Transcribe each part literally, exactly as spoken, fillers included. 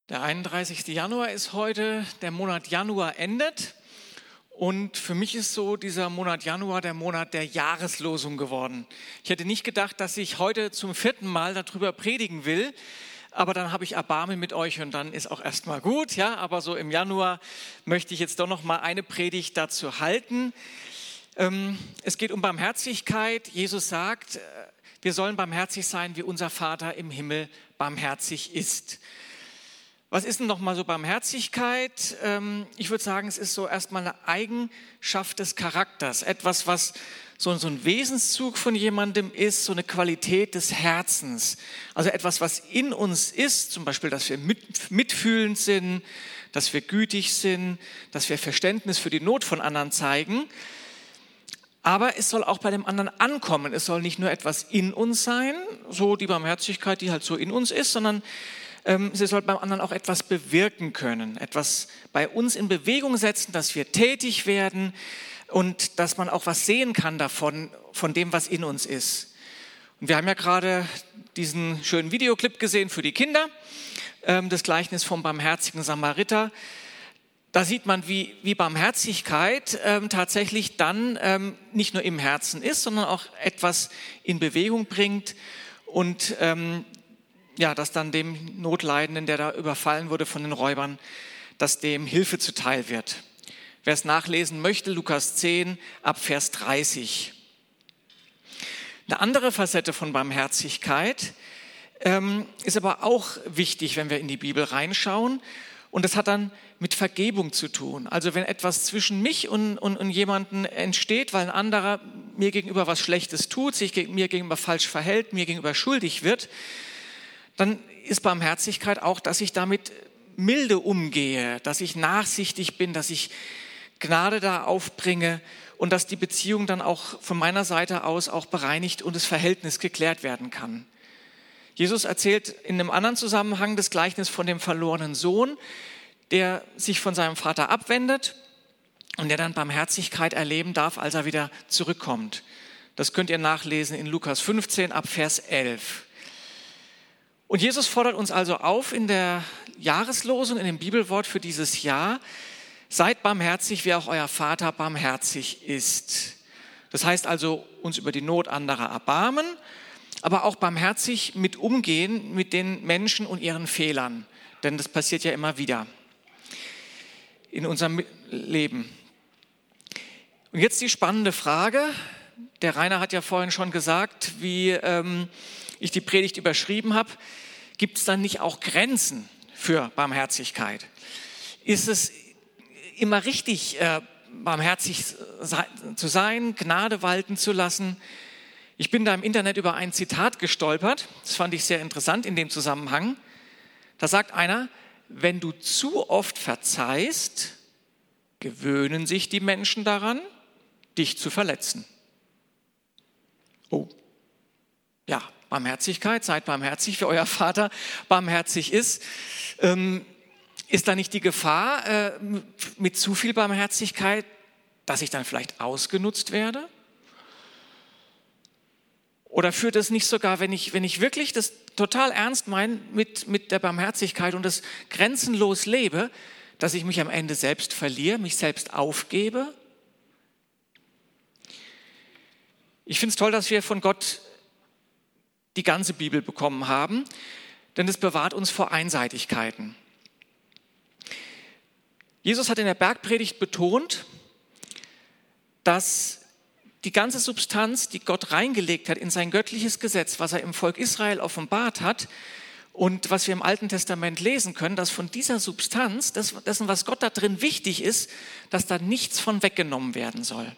Der einunddreißigste Januar ist heute, der Monat Januar endet und für mich ist so dieser Monat Januar der Monat der Jahreslosung geworden. Ich hätte nicht gedacht, dass ich heute zum vierten Mal darüber predigen will, aber dann habe ich Erbarmen mit euch und dann ist auch erstmal gut, ja, aber so im Januar möchte ich jetzt doch noch mal eine Predigt dazu halten. Es geht um Barmherzigkeit. Jesus sagt, wir sollen barmherzig sein, wie unser Vater im Himmel barmherzig ist. Was ist denn nochmal so Barmherzigkeit? Ich würde sagen, es ist so erstmal eine Eigenschaft des Charakters. Etwas, was so, so ein Wesenszug von jemandem ist, so eine Qualität des Herzens. Also etwas, was in uns ist, zum Beispiel, dass wir mit, mitfühlend sind, dass wir gütig sind, dass wir Verständnis für die Not von anderen zeigen. Aber es soll auch bei dem anderen ankommen. Es soll nicht nur etwas in uns sein, so die Barmherzigkeit, die halt so in uns ist, sondern ähm, sie soll beim anderen auch etwas bewirken können, etwas bei uns in Bewegung setzen, dass wir tätig werden und dass man auch was sehen kann davon, von dem, was in uns ist. Und wir haben ja gerade diesen schönen Videoclip gesehen für die Kinder, ähm, das Gleichnis vom barmherzigen Samariter. Da sieht man, wie, wie Barmherzigkeit ähm, tatsächlich dann ähm, nicht nur im Herzen ist, sondern auch etwas in Bewegung bringt und ähm, ja, dass dann dem Notleidenden, der da überfallen wurde von den Räubern, dass dem Hilfe zuteil wird. Wer es nachlesen möchte, Lukas zehn, ab Vers dreißig. Eine andere Facette von Barmherzigkeit ähm, ist aber auch wichtig, wenn wir in die Bibel reinschauen. Und das hat dann mit Vergebung zu tun. Also wenn etwas zwischen mich und, und, und jemanden entsteht, weil ein anderer mir gegenüber was Schlechtes tut, sich gegen, mir gegenüber falsch verhält, mir gegenüber schuldig wird, dann ist Barmherzigkeit auch, dass ich damit milde umgehe, dass ich nachsichtig bin, dass ich Gnade da aufbringe und dass die Beziehung dann auch von meiner Seite aus auch bereinigt und das Verhältnis geklärt werden kann. Jesus erzählt in einem anderen Zusammenhang das Gleichnis von dem verlorenen Sohn, der sich von seinem Vater abwendet und der dann Barmherzigkeit erleben darf, als er wieder zurückkommt. Das könnt ihr nachlesen in Lukas fünfzehn ab Vers elf. Und Jesus fordert uns also auf in der Jahreslosung, in dem Bibelwort für dieses Jahr: Seid barmherzig, wie auch euer Vater barmherzig ist. Das heißt also, uns über die Not anderer erbarmen, aber auch barmherzig mit umgehen mit den Menschen und ihren Fehlern. Denn das passiert ja immer wieder in unserem Leben. Und jetzt die spannende Frage. Der Rainer hat ja vorhin schon gesagt, wie ähm, ich die Predigt überschrieben habe. Gibt es dann nicht auch Grenzen für Barmherzigkeit? Ist es immer richtig, äh, barmherzig zu sein, Gnade walten zu lassen? Ich bin da im Internet über ein Zitat gestolpert, das fand ich sehr interessant in dem Zusammenhang. Da sagt einer: Wenn du zu oft verzeihst, gewöhnen sich die Menschen daran, dich zu verletzen. Oh, ja, Barmherzigkeit, seid barmherzig, wie euer Vater barmherzig ist. Ähm, ist da nicht die Gefahr äh, mit zu viel Barmherzigkeit, dass ich dann vielleicht ausgenutzt werde? Oder führt es nicht sogar, wenn ich, wenn ich wirklich das total ernst meine mit, mit der Barmherzigkeit und das grenzenlos lebe, dass ich mich am Ende selbst verliere, mich selbst aufgebe? Ich finde es toll, dass wir von Gott die ganze Bibel bekommen haben, denn es bewahrt uns vor Einseitigkeiten. Jesus hat in der Bergpredigt betont, dass die ganze Substanz, die Gott reingelegt hat in sein göttliches Gesetz, was er im Volk Israel offenbart hat und was wir im Alten Testament lesen können, dass von dieser Substanz, das, dessen, was Gott da drin wichtig ist, dass da nichts von weggenommen werden soll.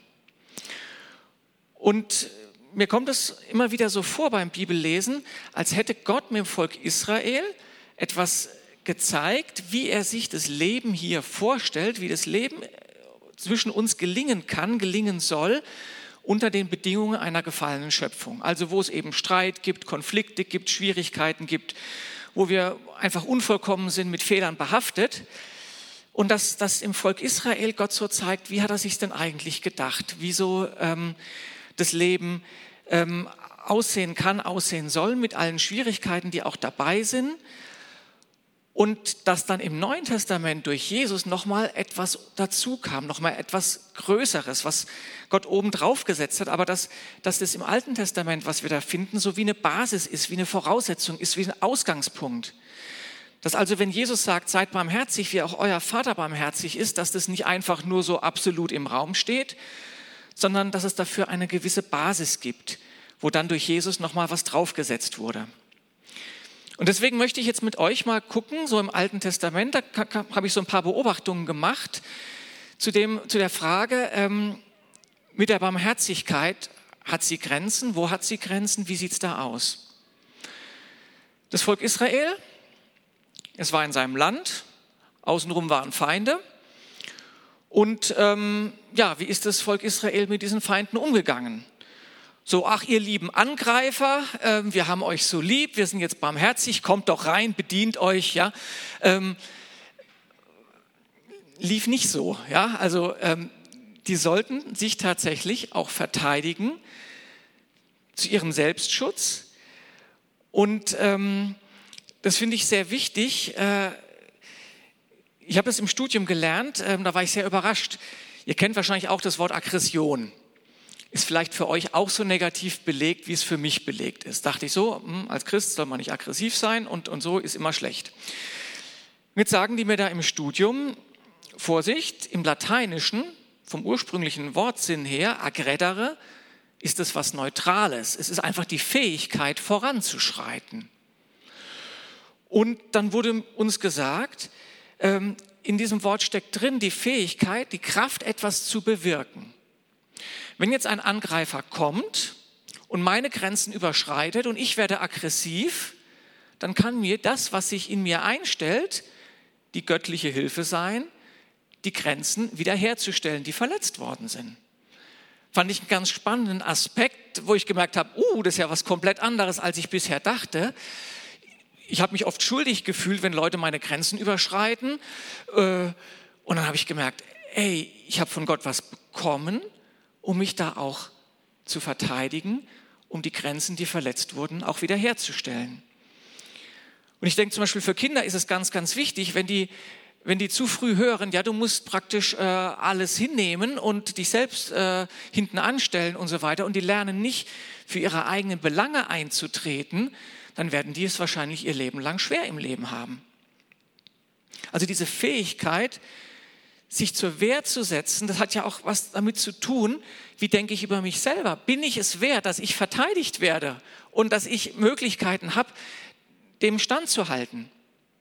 Und mir kommt es immer wieder so vor beim Bibellesen, als hätte Gott mit dem Volk Israel etwas gezeigt, wie er sich das Leben hier vorstellt, wie das Leben zwischen uns gelingen kann, gelingen soll, unter den Bedingungen einer gefallenen Schöpfung. Also wo es eben Streit gibt, Konflikte gibt, Schwierigkeiten gibt, wo wir einfach unvollkommen sind, mit Fehlern behaftet. Und dass das im Volk Israel Gott so zeigt, wie hat er sich denn eigentlich gedacht, wie so ähm, das Leben ähm, aussehen kann, aussehen soll, mit allen Schwierigkeiten, die auch dabei sind. und dass dann im Neuen Testament durch Jesus nochmal etwas dazu kam, nochmal etwas Größeres, was Gott oben drauf gesetzt hat, aber dass, dass das im Alten Testament, was wir da finden, so wie eine Basis ist, wie eine Voraussetzung ist, wie ein Ausgangspunkt. Dass also, wenn Jesus sagt, seid barmherzig, wie auch euer Vater barmherzig ist, dass das nicht einfach nur so absolut im Raum steht, sondern dass es dafür eine gewisse Basis gibt, wo dann durch Jesus nochmal was draufgesetzt wurde. Und deswegen möchte ich jetzt mit euch mal gucken, so im Alten Testament, da habe ich so ein paar Beobachtungen gemacht zu, dem, zu der Frage, ähm, mit der Barmherzigkeit, hat sie Grenzen? Wo hat sie Grenzen? Wie sieht es da aus? Das Volk Israel, es war in seinem Land, außenrum waren Feinde. Und ähm, ja, wie ist das Volk Israel mit diesen Feinden umgegangen? So, ach ihr lieben Angreifer, äh, wir haben euch so lieb, wir sind jetzt barmherzig, kommt doch rein, bedient euch, ja. Ähm, lief nicht so, ja. Also ähm, die sollten sich tatsächlich auch verteidigen zu ihrem Selbstschutz. Und ähm, das finde ich sehr wichtig. Äh, ich habe das im Studium gelernt, äh, da war ich sehr überrascht. Ihr kennt wahrscheinlich auch das Wort Aggression. Ist vielleicht für euch auch so negativ belegt, wie es für mich belegt ist. Dachte ich so, als Christ soll man nicht aggressiv sein und, und so ist immer schlecht. Jetzt sagen die mir da im Studium, Vorsicht, im Lateinischen, vom ursprünglichen Wortsinn her, aggredere, ist es was Neutrales. Es ist einfach die Fähigkeit, voranzuschreiten. Und dann wurde uns gesagt, ähm, in diesem Wort steckt drin die Fähigkeit, die Kraft, etwas zu bewirken. Wenn jetzt ein Angreifer kommt und meine Grenzen überschreitet und ich werde aggressiv, dann kann mir das, was sich in mir einstellt, die göttliche Hilfe sein, die Grenzen wiederherzustellen, die verletzt worden sind. Fand ich einen ganz spannenden Aspekt, wo ich gemerkt habe, uh, das ist ja was komplett anderes, als ich bisher dachte. Ich habe mich oft schuldig gefühlt, wenn Leute meine Grenzen überschreiten. Und dann habe ich gemerkt, ey, ich habe von Gott was bekommen, um mich da auch zu verteidigen, um die Grenzen, die verletzt wurden, auch wiederherzustellen. Und ich denke zum Beispiel für Kinder ist es ganz, ganz wichtig, wenn die, wenn die zu früh hören, ja, du musst praktisch äh, alles hinnehmen und dich selbst äh, hinten anstellen und so weiter und die lernen nicht, für ihre eigenen Belange einzutreten, dann werden die es wahrscheinlich ihr Leben lang schwer im Leben haben. Also diese Fähigkeit, sich zur Wehr zu setzen, das hat ja auch was damit zu tun, wie denke ich über mich selber. Bin ich es wert, dass ich verteidigt werde und dass ich Möglichkeiten habe, dem standzuhalten?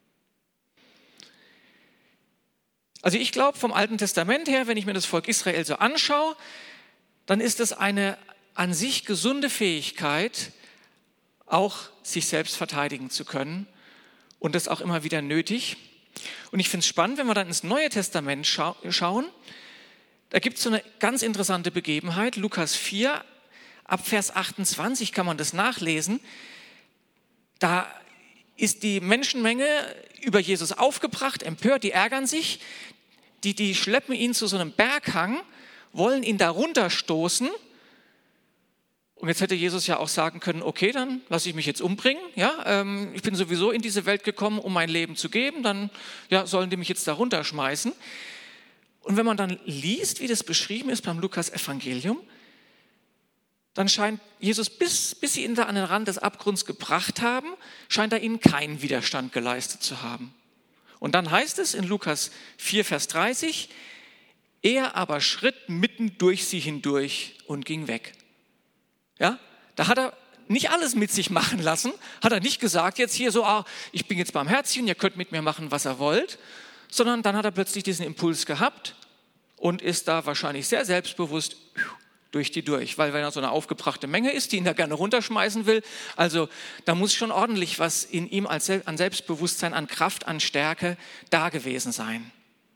Also ich glaube vom Alten Testament her, wenn ich mir das Volk Israel so anschaue, dann ist es eine an sich gesunde Fähigkeit, auch sich selbst verteidigen zu können und das auch immer wieder nötig. Und ich finde es spannend, wenn wir dann ins Neue Testament scha- schauen, da gibt es so eine ganz interessante Begebenheit, Lukas vier, ab Vers achtundzwanzig kann man das nachlesen. Da ist die Menschenmenge über Jesus aufgebracht, empört, die ärgern sich, die, die schleppen ihn zu so einem Berghang, wollen ihn da runterstoßen. Und jetzt hätte Jesus ja auch sagen können, okay, dann lasse ich mich jetzt umbringen. Ja, ähm, ich bin sowieso in diese Welt gekommen, um mein Leben zu geben. Dann ja, sollen die mich jetzt da runterschmeißen. Und wenn man dann liest, wie das beschrieben ist beim Lukas-Evangelium, dann scheint Jesus, bis, bis sie ihn da an den Rand des Abgrunds gebracht haben, scheint er ihnen keinen Widerstand geleistet zu haben. Und dann heißt es in Lukas vier, Vers dreißig, er aber schritt mitten durch sie hindurch und ging weg. Ja, da hat er nicht alles mit sich machen lassen, hat er nicht gesagt, jetzt hier so, ah, ich bin jetzt barmherzig und ihr könnt mit mir machen, was ihr wollt, sondern dann hat er plötzlich diesen Impuls gehabt und ist da wahrscheinlich sehr selbstbewusst durch die durch, weil wenn er so eine aufgebrachte Menge ist, die ihn da gerne runterschmeißen will, also da muss schon ordentlich was in ihm als, an Selbstbewusstsein, an Kraft, an Stärke da gewesen sein.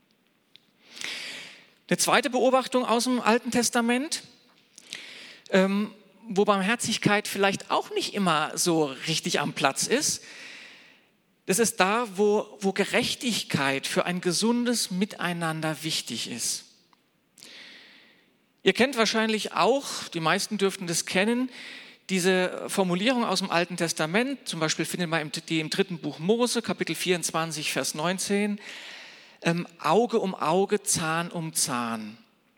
Eine zweite Beobachtung aus dem Alten Testament, ähm, wo Barmherzigkeit vielleicht auch nicht immer so richtig am Platz ist, das ist da, wo, wo Gerechtigkeit für ein gesundes Miteinander wichtig ist. Ihr kennt wahrscheinlich auch, die meisten dürften das kennen, Diese Formulierung aus dem Alten Testament, zum Beispiel findet man die im dritten Buch Mose, Kapitel vierundzwanzig, Vers neunzehn, ähm, Auge um Auge, Zahn um Zahn.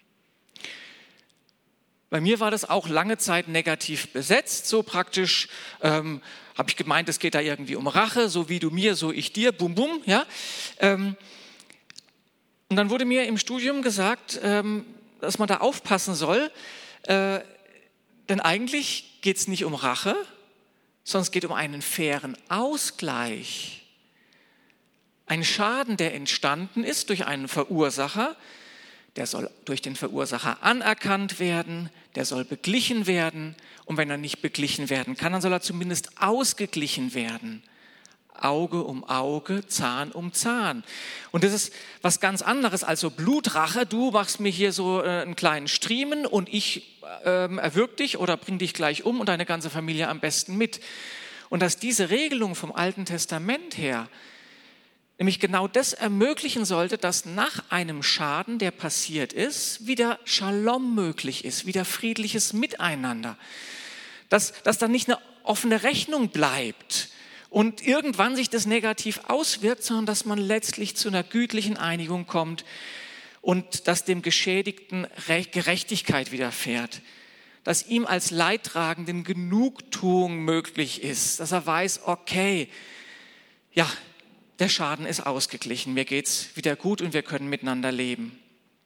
Bei mir war das auch lange Zeit negativ besetzt, so praktisch ähm, habe ich gemeint, es geht da irgendwie um Rache, so wie du mir, so ich dir, bum bum. Ja? Ähm, und dann wurde mir im Studium gesagt, ähm, dass man da aufpassen soll, äh, denn eigentlich geht es nicht um Rache, sondern es geht um einen fairen Ausgleich. Ein Schaden, der entstanden ist durch einen Verursacher, der soll durch den Verursacher anerkannt werden, der soll beglichen werden. Und wenn er nicht beglichen werden kann, dann soll er zumindest ausgeglichen werden. Auge um Auge, Zahn um Zahn. Und das ist was ganz anderes als so Blutrache. Du machst mir hier so äh, einen kleinen Striemen und ich äh, erwürg dich oder bring dich gleich um und deine ganze Familie am besten mit. Und dass diese Regelung vom Alten Testament her nämlich genau das ermöglichen sollte, dass nach einem Schaden, der passiert ist, wieder Shalom möglich ist, wieder friedliches Miteinander. Dass, dass dann nicht eine offene Rechnung bleibt und irgendwann sich das negativ auswirkt, sondern dass man letztlich zu einer gütlichen Einigung kommt und dass dem Geschädigten Gerechtigkeit widerfährt. Dass ihm als Leidtragenden Genugtuung möglich ist, dass er weiß, okay, ja, der Schaden ist ausgeglichen, mir geht es wieder gut und wir können miteinander leben.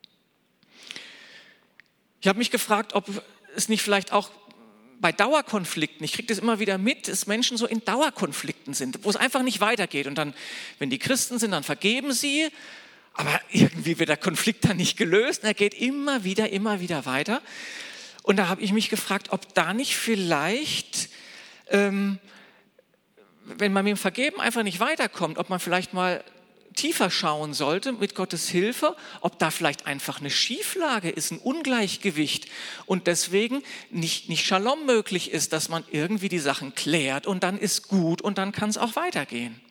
Ich habe mich gefragt, ob es nicht vielleicht auch bei Dauerkonflikten, ich kriege das immer wieder mit, dass Menschen so in Dauerkonflikten sind, wo es einfach nicht weitergeht. Und dann, wenn die Christen sind, dann vergeben sie, aber irgendwie wird der Konflikt dann nicht gelöst und er geht immer wieder, immer wieder weiter. Und da habe ich mich gefragt, ob da nicht vielleicht... Ähm, wenn man mit dem Vergeben einfach nicht weiterkommt, ob man vielleicht mal tiefer schauen sollte mit Gottes Hilfe, ob da vielleicht einfach eine Schieflage ist, ein Ungleichgewicht und deswegen nicht, nicht Shalom möglich ist, dass man irgendwie die Sachen klärt und dann ist gut und dann kann es auch weitergehen.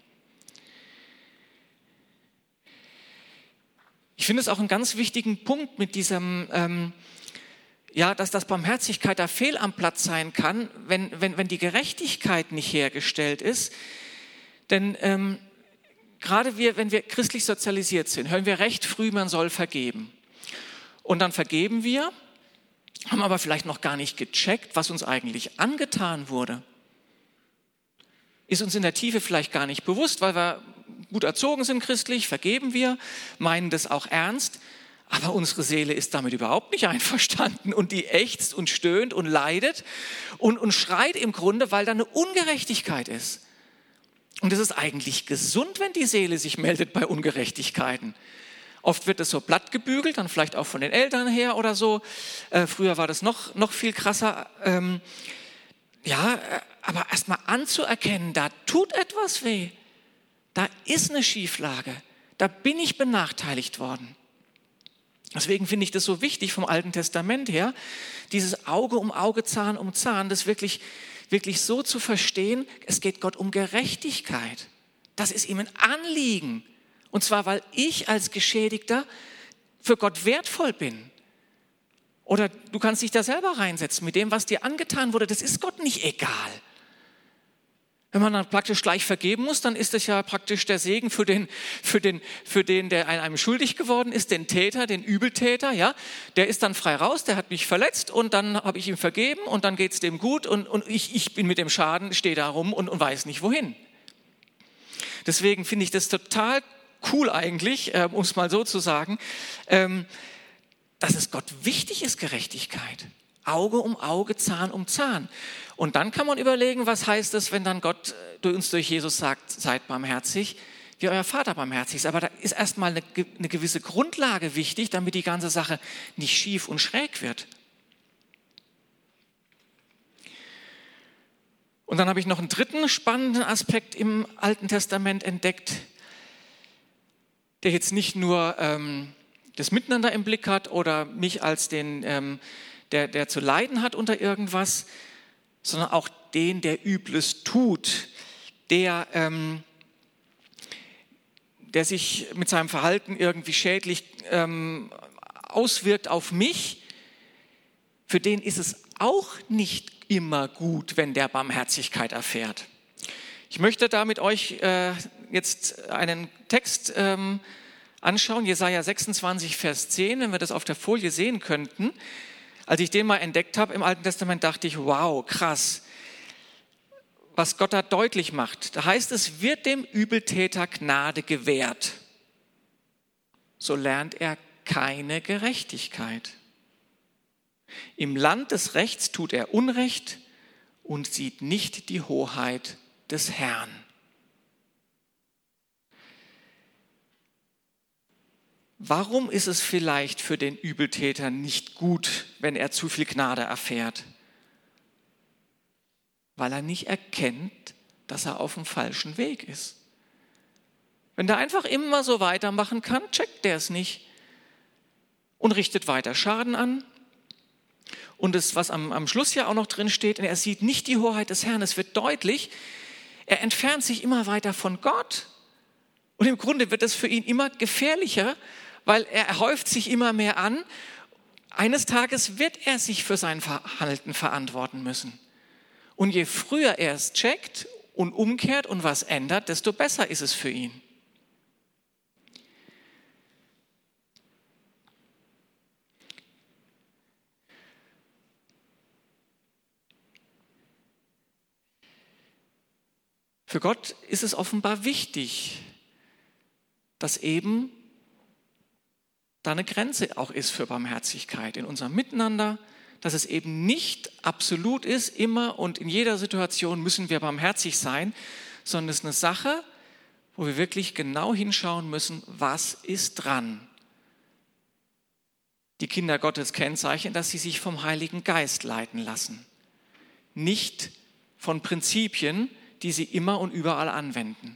Ich finde es auch einen ganz wichtigen Punkt mit diesem... Ähm, Ja, dass das Barmherzigkeit da fehl am Platz sein kann, wenn, wenn, wenn die Gerechtigkeit nicht hergestellt ist. Denn ähm, gerade wir, wenn wir christlich sozialisiert sind, hören wir recht früh, man soll vergeben. Und dann vergeben wir, haben aber vielleicht noch gar nicht gecheckt, was uns eigentlich angetan wurde. Ist uns in der Tiefe vielleicht gar nicht bewusst, weil wir gut erzogen sind christlich, vergeben wir, meinen das auch ernst. Aber unsere Seele ist damit überhaupt nicht einverstanden und die ächzt und stöhnt und leidet und, und schreit im Grunde, weil da eine Ungerechtigkeit ist. Und es ist eigentlich gesund, wenn die Seele sich meldet bei Ungerechtigkeiten. Oft wird es so blatt gebügelt, dann vielleicht auch von den Eltern her oder so. Äh, früher war das noch, noch viel krasser. Ähm, ja, aber erst mal anzuerkennen, da tut etwas weh. Da ist eine Schieflage. Da bin ich benachteiligt worden. Deswegen finde ich das so wichtig vom Alten Testament her, dieses Auge um Auge, Zahn um Zahn, das wirklich, wirklich so zu verstehen, es geht Gott um Gerechtigkeit. Das ist ihm ein Anliegen. Und zwar, weil ich als Geschädigter für Gott wertvoll bin. Oder du kannst dich da selber reinsetzen mit dem, was dir angetan wurde. Das ist Gott nicht egal. Wenn man dann praktisch gleich vergeben muss, dann ist das ja praktisch der Segen für den, für den, für den, der einem schuldig geworden ist, den Täter, den Übeltäter. Ja, der ist dann frei raus, der hat mich verletzt und dann habe ich ihm vergeben und dann geht es dem gut und, und ich, ich bin mit dem Schaden, stehe da rum und, und weiß nicht wohin. Deswegen finde ich das total cool eigentlich, äh, um es mal so zu sagen, ähm, dass es Gott wichtig ist, Gerechtigkeit. Auge um Auge, Zahn um Zahn. Und dann kann man überlegen, was heißt es, wenn dann Gott uns durch Jesus sagt, seid barmherzig, wie euer Vater barmherzig ist. Aber da ist erstmal eine, eine gewisse Grundlage wichtig, damit die ganze Sache nicht schief und schräg wird. Und dann habe ich noch einen dritten spannenden Aspekt im Alten Testament entdeckt, der jetzt nicht nur ähm, das Miteinander im Blick hat oder mich als den, ähm, der, der zu leiden hat unter irgendwas, sondern auch den, der Übles tut, der, ähm, der sich mit seinem Verhalten irgendwie schädlich ähm, auswirkt auf mich. Für den ist es auch nicht immer gut, wenn der Barmherzigkeit erfährt. Ich möchte da mit euch äh, jetzt einen Text ähm, anschauen, Jesaja sechsundzwanzig, Vers zehn, wenn wir das auf der Folie sehen könnten. Als ich den mal entdeckt habe im Alten Testament, dachte ich, wow, krass, was Gott da deutlich macht. Da heißt es, wird dem Übeltäter Gnade gewährt, so lernt er keine Gerechtigkeit. Im Land des Rechts tut er Unrecht und sieht nicht die Hoheit des Herrn. Warum ist es vielleicht für den Übeltäter nicht gut, wenn er zu viel Gnade erfährt? Weil er nicht erkennt, dass er auf dem falschen Weg ist. Wenn der einfach immer so weitermachen kann, checkt der es nicht und richtet weiter Schaden an. Und das, was am, am Schluss ja auch noch drin steht, er sieht nicht die Hoheit des Herrn, es wird deutlich, er entfernt sich immer weiter von Gott. Und im Grunde wird es für ihn immer gefährlicher, weil er häuft sich immer mehr an. Eines Tages wird er sich für sein Verhalten verantworten müssen. Und je früher er es checkt und umkehrt und was ändert, desto besser ist es für ihn. Für Gott ist es offenbar wichtig, dass eben da eine Grenze auch ist für Barmherzigkeit in unserem Miteinander, dass es eben nicht absolut ist, immer und in jeder Situation müssen wir barmherzig sein, sondern es ist eine Sache, wo wir wirklich genau hinschauen müssen, was ist dran. Die Kinder Gottes kennzeichnen, dass sie sich vom Heiligen Geist leiten lassen, nicht von Prinzipien, die sie immer und überall anwenden.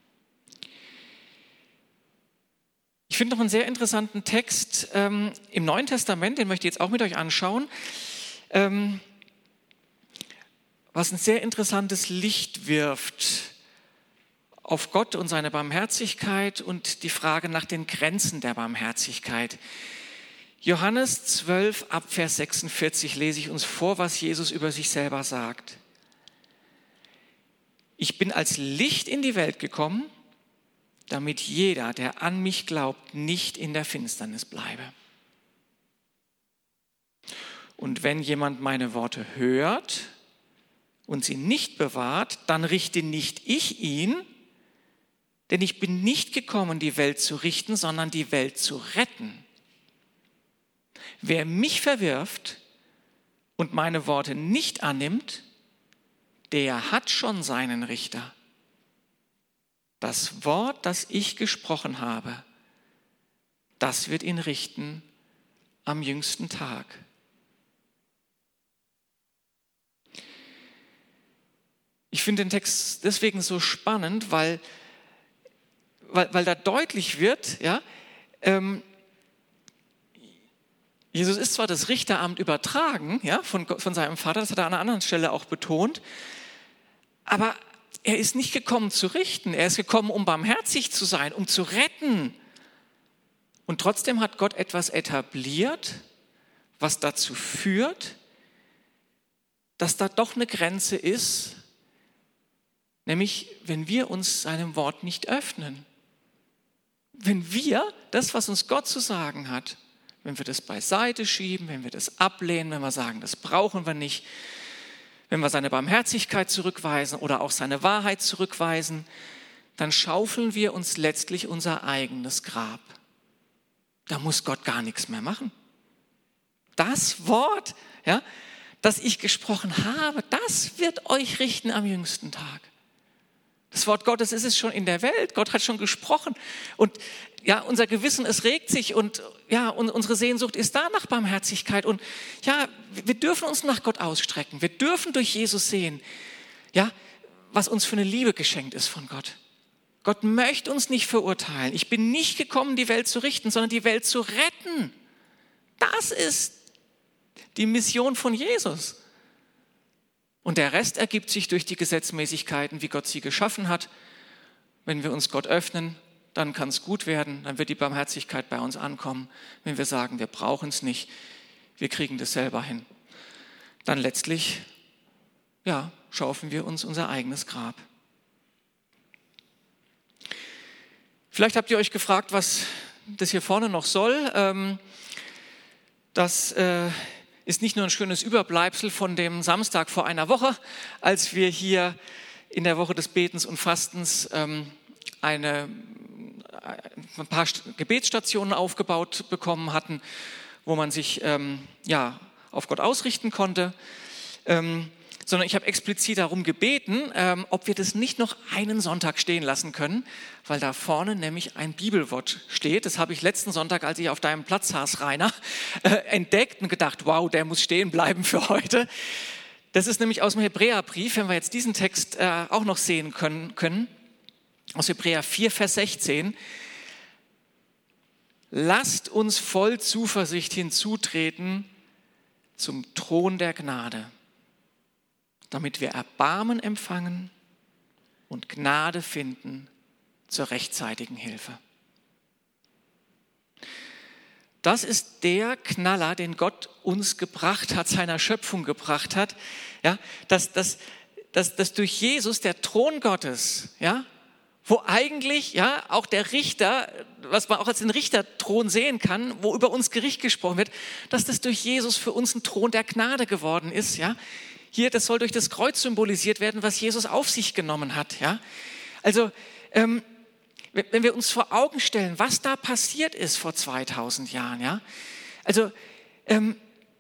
Ich finde noch einen sehr interessanten Text ähm, im Neuen Testament, den möchte ich jetzt auch mit euch anschauen, ähm, was ein sehr interessantes Licht wirft auf Gott und seine Barmherzigkeit und die Frage nach den Grenzen der Barmherzigkeit. Johannes zwölf, ab Vers sechsundvierzig lese ich uns vor, was Jesus über sich selber sagt. Ich bin als Licht in die Welt gekommen, damit jeder, der an mich glaubt, nicht in der Finsternis bleibe. Und wenn jemand meine Worte hört und sie nicht bewahrt, dann richte nicht ich ihn, denn ich bin nicht gekommen, die Welt zu richten, sondern die Welt zu retten. Wer mich verwirft und meine Worte nicht annimmt, der hat schon seinen Richter. Das Wort, das ich gesprochen habe, das wird ihn richten am jüngsten Tag. Ich finde den Text deswegen so spannend, weil, weil, weil da deutlich wird, ja, ähm, Jesus ist zwar das Richteramt übertragen, ja, von, von seinem Vater, das hat er an einer anderen Stelle auch betont, aber er ist nicht gekommen zu richten, er ist gekommen, um barmherzig zu sein, um zu retten. Und trotzdem hat Gott etwas etabliert, was dazu führt, dass da doch eine Grenze ist, nämlich wenn wir uns seinem Wort nicht öffnen. Wenn wir das, was uns Gott zu sagen hat, wenn wir das beiseite schieben, wenn wir das ablehnen, wenn wir sagen, das brauchen wir nicht, wenn wir seine Barmherzigkeit zurückweisen oder auch seine Wahrheit zurückweisen, dann schaufeln wir uns letztlich unser eigenes Grab. Da muss Gott gar nichts mehr machen. Das Wort, ja, das ich gesprochen habe, das wird euch richten am jüngsten Tag. Das Wort Gottes ist es schon in der Welt. Gott hat schon gesprochen. Und ja, unser Gewissen, es regt sich und ja, und unsere Sehnsucht ist da nach Barmherzigkeit. Und ja, wir dürfen uns nach Gott ausstrecken. Wir dürfen durch Jesus sehen, ja, was uns für eine Liebe geschenkt ist von Gott. Gott möchte uns nicht verurteilen. Ich bin nicht gekommen, die Welt zu richten, sondern die Welt zu retten. Das ist die Mission von Jesus. Und der Rest ergibt sich durch die Gesetzmäßigkeiten, wie Gott sie geschaffen hat. Wenn wir uns Gott öffnen, dann kann es gut werden, dann wird die Barmherzigkeit bei uns ankommen. Wenn wir sagen, wir brauchen es nicht, wir kriegen das selber hin, dann letztlich ja, schaufeln wir uns unser eigenes Grab. Vielleicht habt ihr euch gefragt, was das hier vorne noch soll. Ähm, das äh, ist nicht nur ein schönes Überbleibsel von dem Samstag vor einer Woche, als wir hier in der Woche des Betens und Fastens ähm, eine, ein paar Gebetsstationen aufgebaut bekommen hatten, wo man sich ähm, ja, auf Gott ausrichten konnte, ähm, sondern ich habe explizit darum gebeten, ähm, ob wir das nicht noch einen Sonntag stehen lassen können, weil da vorne nämlich ein Bibelwort steht. Das habe ich letzten Sonntag, als ich auf deinem Platz saß, Rainer, äh, entdeckt und gedacht, wow, der muss stehen bleiben für heute. Das ist nämlich aus dem Hebräerbrief, wenn wir jetzt diesen Text äh, auch noch sehen können, können, aus Hebräer vier, Vers sechzehn. Lasst uns voll Zuversicht hinzutreten zum Thron der Gnade, damit wir Erbarmen empfangen und Gnade finden zur rechtzeitigen Hilfe. Das ist der Knaller, den Gott uns gebracht hat, seiner Schöpfung gebracht hat, ja, dass, dass, dass, dass durch Jesus der Thron Gottes, ja, wo eigentlich ja auch der Richter, was man auch als den Richterthron sehen kann, wo über uns Gericht gesprochen wird, dass das durch Jesus für uns ein Thron der Gnade geworden ist, ja. Hier, das soll durch das Kreuz symbolisiert werden, was Jesus auf sich genommen hat. Ja? Also, ähm, wenn wir uns vor Augen stellen, was da passiert ist vor zweitausend Jahren. Ja? Also, ähm,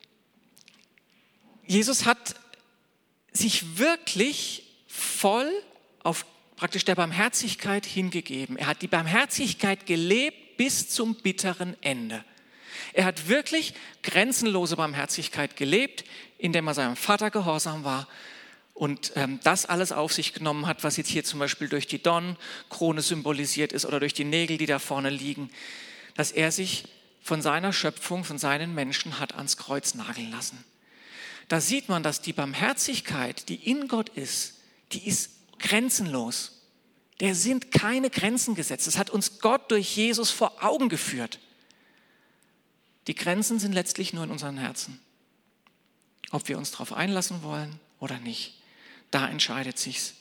Jesus hat sich wirklich voll auf praktisch der Barmherzigkeit hingegeben. Er hat die Barmherzigkeit gelebt bis zum bitteren Ende. Er hat wirklich grenzenlose Barmherzigkeit gelebt, indem er seinem Vater gehorsam war und ähm, das alles auf sich genommen hat, was jetzt hier zum Beispiel durch die Dornenkrone symbolisiert ist oder durch die Nägel, die da vorne liegen, dass er sich von seiner Schöpfung, von seinen Menschen hat ans Kreuz nageln lassen. Da sieht man, dass die Barmherzigkeit, die in Gott ist, die ist grenzenlos. Der sind keine Grenzen gesetzt. Das hat uns Gott durch Jesus vor Augen geführt. Die Grenzen sind letztlich nur in unseren Herzen. Ob wir uns darauf einlassen wollen oder nicht, da entscheidet sich's.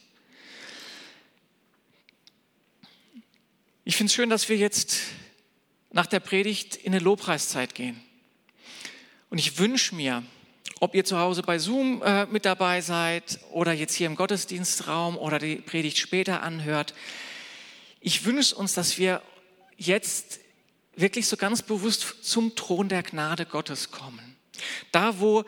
Ich finde es schön, dass wir jetzt nach der Predigt in eine Lobpreiszeit gehen. Und ich wünsche mir, ob ihr zu Hause bei Zoom äh, mit dabei seid oder jetzt hier im Gottesdienstraum oder die Predigt später anhört, ich wünsche uns, dass wir jetzt wirklich so ganz bewusst zum Thron der Gnade Gottes kommen. Da, wo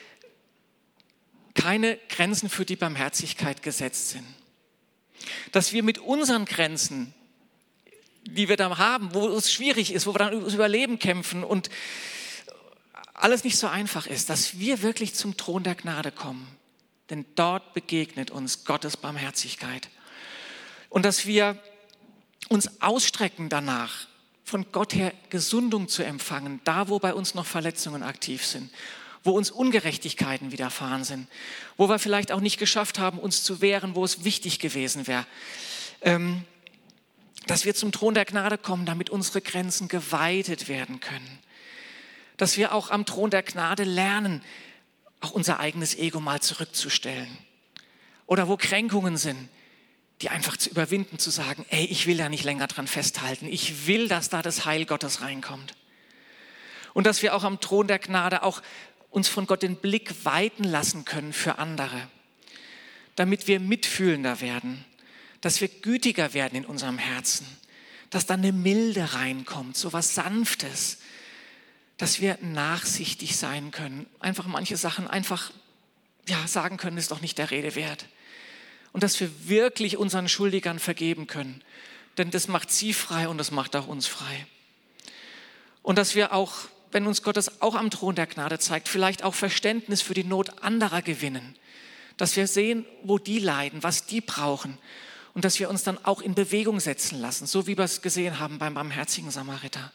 keine Grenzen für die Barmherzigkeit gesetzt sind. Dass wir mit unseren Grenzen, die wir da haben, wo es schwierig ist, wo wir dann ums Überleben kämpfen und alles nicht so einfach ist, dass wir wirklich zum Thron der Gnade kommen. Denn dort begegnet uns Gottes Barmherzigkeit. Und dass wir uns ausstrecken danach, von Gott her Gesundung zu empfangen, da wo bei uns noch Verletzungen aktiv sind, wo uns Ungerechtigkeiten widerfahren sind, wo wir vielleicht auch nicht geschafft haben, uns zu wehren, wo es wichtig gewesen wäre. Ähm, dass wir zum Thron der Gnade kommen, damit unsere Grenzen geweitet werden können. Dass wir auch am Thron der Gnade lernen, auch unser eigenes Ego mal zurückzustellen. Oder wo Kränkungen sind, die einfach zu überwinden, zu sagen, ey, ich will da nicht länger dran festhalten. Ich will, dass da das Heil Gottes reinkommt. Und dass wir auch am Thron der Gnade auch uns von Gott den Blick weiten lassen können für andere. Damit wir mitfühlender werden, dass wir gütiger werden in unserem Herzen, dass da eine Milde reinkommt, so was Sanftes, dass wir nachsichtig sein können, einfach manche Sachen einfach ja, sagen können, ist doch nicht der Rede wert. Und dass wir wirklich unseren Schuldigern vergeben können. Denn das macht sie frei und das macht auch uns frei. Und dass wir auch, wenn uns Gott das auch am Thron der Gnade zeigt, vielleicht auch Verständnis für die Not anderer gewinnen. Dass wir sehen, wo die leiden, was die brauchen. Und dass wir uns dann auch in Bewegung setzen lassen, so wie wir es gesehen haben beim barmherzigen Samariter.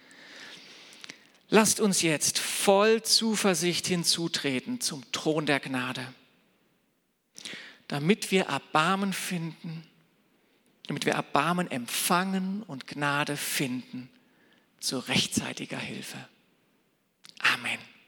Lasst uns jetzt voll Zuversicht hinzutreten zum Thron der Gnade, damit wir Erbarmen finden, damit wir Erbarmen empfangen und Gnade finden zu rechtzeitiger Hilfe. Amen.